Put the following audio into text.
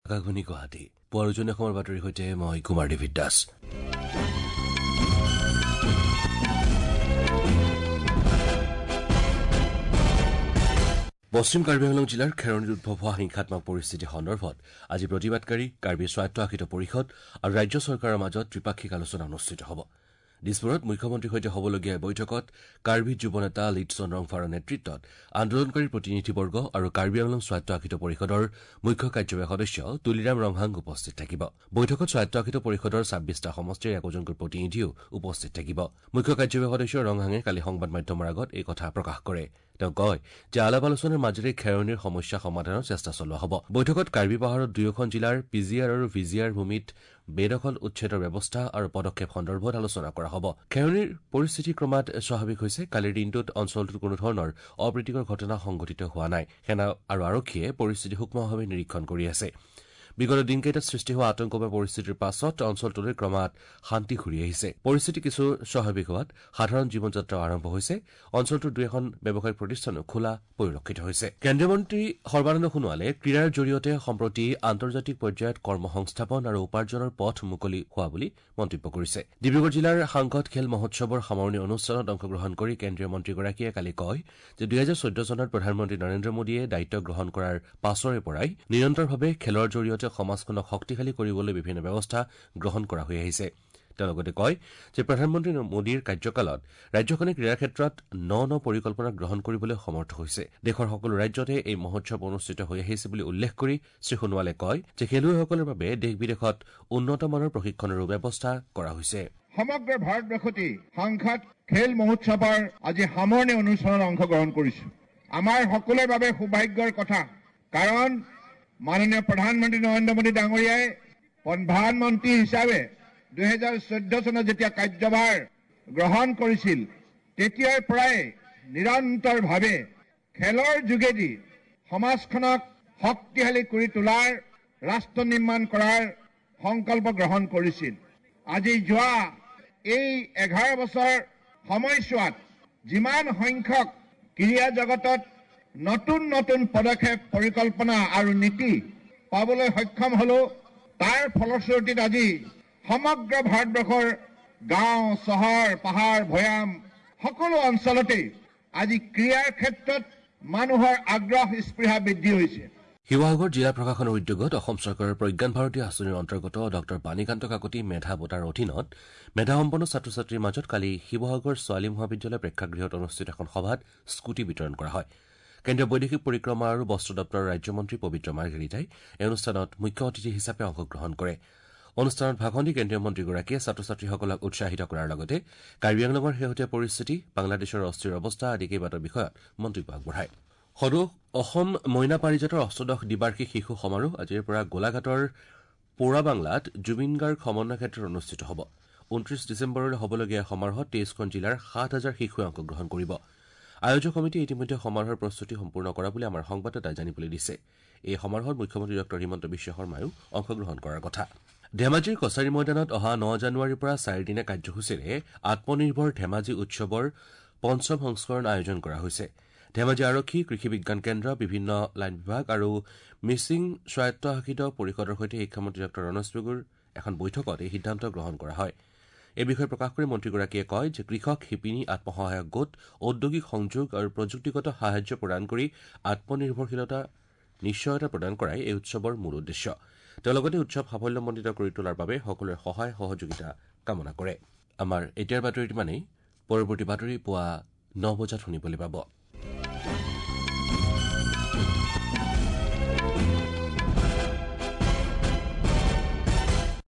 আকাশবাণী গুৱাহাটী পুৱাৰ উজনি অসমৰ বাতৰিৰ সৈতে মই কুমাৰ দেৱিত দাস। পশ্চিম কাৰ্বি আংলং জিলাৰ খেৰণীত উদ্ভৱ হোৱা হিংসাত্মক পৰিস্থিতি সন্দৰ্ভত আজি প্ৰতিবাদকাৰী কাৰ্বি স্বায়ত্তশাসিত পৰিষদ আৰু ৰাজ্য চৰকাৰৰ মাজত ত্ৰিপাক্ষিক আলোচনা অনুষ্ঠিত হ'ব। দিছপুৰত মুখ্যমন্ত্ৰীৰ সৈতে হ'বলগীয়া বৈঠকত কাৰ্বি যুৱ নেতা লিটছন ৰংফাৰৰ নেতৃত্বত আন্দোলনকাৰী প্ৰতিনিধিবৰ্গ আৰু কাৰ্বি আংলং স্বায়ত্তশাসিত পৰিষদৰ মুখ্য কাৰ্যবাহী সদস্য তুলিৰাম ৰংহাং উপস্থিত থাকিব। বৈঠকত স্বায়ত্তশাসিত পৰিষদৰ ২৬টা সমষ্টিৰ একোজনকৈ প্ৰতিনিধিও উপস্থিত থাকিব। মুখ্য কাৰ্যবাহী সদস্য ৰংহাঙে কালি সংবাদ মাধ্যমৰ আগত এই কথা প্ৰকাশ কৰে। তেওঁ কয় যে আলাপ আলোচনাৰ মাজেৰে খেৰণীৰ সমস্যা সমাধানৰ চেষ্টা চলোৱা হ'ব। বৈঠকত কাৰ্বি পাহাৰৰ দুয়োখন জিলাৰ পিজিআৰ আৰু ভিজিআৰ ভূমিত বেদখল উচ্ছেদৰ ব্যৱস্থা আৰু পদক্ষেপ সন্দৰ্ভত আলোচনা কৰা হ'ব। খেৰণীৰ পৰিস্থিতি ক্ৰমাৎ স্বাভাৱিক হৈছে। কালিৰ দিনটোত অঞ্চলটোত কোনো ধৰণৰ অপ্ৰীতিকৰ ঘটনা সংঘটিত হোৱা নাই। সেনা আৰু আৰক্ষীয়ে পৰিস্থিতি সূক্ষ্মভাৱে নিৰীক্ষণ কৰি আছে। বিগত দিনকেইটাত সৃষ্টি হোৱা আতংকময় পৰিস্থিতিৰ পাছত অঞ্চলটোলৈ ক্ৰমাৎ শান্তি ঘূৰি আহিছে। পৰিস্থিতি কিছু স্বাভাৱিক হোৱাত সাধাৰণ জীৱন যাত্ৰাও আৰম্ভ হৈছে। অঞ্চলটোৰ দুই এখন ব্যৱসায়িক প্ৰতিষ্ঠানো খোলা পৰিলক্ষিত হৈছে। কেন্দ্ৰীয় মন্ত্ৰী সৰ্বানন্দ সোণোৱালে ক্ৰীড়াৰ জৰিয়তে সম্প্ৰতি আন্তৰ্জাতিক পৰ্যায়ত কৰ্মসংস্থাপন আৰু উপাৰ্জনৰ পথ মুকলি হোৱা বুলি মন্তব্য কৰিছে। ডিব্ৰুগড় জিলাৰ সাংসদ খেল মহোৎসৱৰ সামৰণি অনুষ্ঠানত অংশগ্ৰহণ কৰি কেন্দ্ৰীয় মন্ত্ৰীগৰাকীয়ে কালি কয় যে ২০১৪ চনত প্ৰধানমন্ত্ৰী নৰেন্দ্ৰ মোদীয়ে দায়িত্ব গ্ৰহণ কৰাৰ পাছৰে পৰাই নিৰন্তৰভাৱে খেলৰ জৰিয়তে সমাজখনক শক্তিশালী কৰিবলৈ বিভিন্ন ব্যৱস্থা গ্ৰহণ কৰা হৈ আহিছে। তেওঁ লগতে কয় যে প্ৰধানমন্ত্ৰী মোদীৰ কাৰ্যকালত ৰাজ্যখনে ক্ৰীড়াৰ ক্ষেত্ৰত ন পৰিকল্পনা গ্ৰহণ কৰিবলৈ সমৰ্থ হৈছে। দেশৰ সকলো ৰাজ্যতে এই মহোৎসৱ অনুষ্ঠিত হৈ আহিছে বুলি উল্লেখ কৰি শ্ৰীসোণোৱালে কয় যে খেলুৱৈসকলৰ বাবে দেশ বিদেশত উন্নতমানৰ প্ৰশিক্ষণৰো ব্যৱস্থা কৰা হৈছে। সমগ্ৰ ভাৰতবৰ্ষতে সাংসদ খেল মহোৎসৱৰ আজি সামৰণি অনুষ্ঠানত অংশগ্ৰহণ কৰিছো। আমাৰ সকলোৰে বাবে সৌভাগ্যৰ কথা, কাৰণ মাননীয় প্ৰধানমন্ত্ৰী নৰেন্দ্ৰ মোদী ডাঙৰীয়াই প্ৰধানমন্ত্ৰী হিচাপে ২০১৪ চনত যেতিয়া কাৰ্যভাৰ গ্ৰহণ কৰিছিল তেতিয়াৰ পৰাই নিৰন্তৰভাৱে খেলৰ যোগেদি সমাজখনক শক্তিশালী কৰি তোলাৰ, ৰাষ্ট্ৰ নিৰ্মাণ কৰাৰ সংকল্প গ্ৰহণ কৰিছিল। আজি যোৱা এই ১১ বছৰ সময়ছোৱাত যিমান সংখ্যক ক্ৰীড়া জগতত নতুন নতুন পদক্ষেপ, পৰিকল্পনা আৰু নীতি পাবলৈ সক্ষম হলো, তাৰ ফলশ্ৰুতিত আজি সমগ্ৰ ভাৰতবৰ্ষৰ গাঁও, চহৰ, পাহাৰ, ভৈয়াম সকলো অঞ্চলতে আজি ক্ৰীড়াৰ ক্ষেত্ৰত মানুহৰ আগ্ৰহ স্পৃহা বৃদ্ধি হৈছে। শিৱসাগৰ জিলা প্ৰশাসনৰ উদ্যোগত অসম চৰকাৰৰ প্ৰজ্ঞান ভাৰতী আঁচনিৰ অন্তৰ্গত ড বাণীকান্ত কাকতি মেধা বঁটাৰ অধীনত মেধাসম্পন্ন ছাত্ৰ ছাত্ৰীৰ মাজত কালি শিৱসাগৰ ছোৱালী মহাবিদ্যালয় প্ৰেক্ষাগৃহত অনুষ্ঠিত এখন সভাত স্কুটি বিতৰণ কৰা হয়। কেন্দ্ৰীয় বৈদেশিক পৰিক্ৰমা আৰু বস্ত্ৰ দপ্তৰৰ ৰাজ্যমন্ত্ৰী পবিত্ৰ মাৰ্ঘেৰিটাই এই অনুষ্ঠানত মুখ্য অতিথি হিচাপে অংশগ্ৰহণ কৰে। অনুষ্ঠানত ভাষণ দি কেন্দ্ৰীয় মন্ত্ৰীগৰাকীয়ে ছাত্ৰ ছাত্ৰীসকলক উৎসাহিত কৰাৰ লগতে কাৰ্বি আংলঙৰ শেহতীয়া পৰিস্থিতি, বাংলাদেশৰ অস্থিৰ অৱস্থা আদি কেইবাটাও বিষয়ত মন্তব্য আগবঢ়ায়। সদৌ অসম মইনা পাৰিজাতৰ অষ্টদশ দ্বিবাৰ্ষিক শিশু সমাৰোহ আজিৰ পৰা গোলাঘাটৰ পৌৰা বাংলাত জুবিন গাৰ্গ সমন্বয় ক্ষেত্ৰত অনুষ্ঠিত হ'ব। ২৯ ডিচেম্বৰলৈ হ'বলগীয়া সমাৰোহত ২৩খন জিলাৰ ৭,০০০ শিশুৱে অংশগ্ৰহণ কৰিব। আয়োজক সমিতিয়ে ইতিমধ্যে সমাৰোহৰ প্ৰস্তুতি সম্পূৰ্ণ কৰা বুলি আমাৰ সংবাদদাতাই জানিবলৈ দিছে। এই সমাৰোহত মুখ্যমন্ত্ৰী ড হিমন্ত বিশ্ব শৰ্মায়ো অংশগ্ৰহণ কৰাৰ কথা। ধেমাজিৰ কছাৰী ময়দানত অহা ৯ জানুৱাৰীৰ পৰা ৪ দিনীয়া কাৰ্যসূচীৰে আত্মনিৰ্ভৰ ধেমাজি উৎসৱৰ পঞ্চম সংস্কৰণ আয়োজন কৰা হৈছে। ধেমাজি আৰক্ষী, কৃষি বিজ্ঞান কেন্দ্ৰ, বিভিন্ন লাইন বিভাগ আৰু মিচিং স্বায়ত্তশাসিত পৰিষদৰ সৈতে শিক্ষামন্ত্ৰী ড ৰণোজ পেগুৰ এখন বৈঠকত এই সিদ্ধান্ত গ্ৰহণ কৰা হয়। এই বিষয়ে প্ৰকাশ কৰি মন্ত্ৰীগৰাকীয়ে কয় যে কৃষক, শিপিনী, আত্মসহায়ক গোট, ঔদ্যোগিক সংযোগ আৰু প্ৰযুক্তিগত সাহায্য প্ৰদান কৰি আত্মনিৰ্ভৰশীলতা নিশ্চয়তা প্ৰদান কৰাই এই উৎসৱৰ মূল উদ্দেশ্য। তেওঁ লগতে উৎসৱ সাফল্যমণ্ডিত কৰি তোলাৰ বাবে সকলোৰে সহায় সহযোগিতা কামনা কৰে। আমাৰ এতিয়াৰ বাতৰিত ইমানেই। পৰৱৰ্তী বাতৰি পুৱা ৯ বজাত শুনিবলৈ পাব।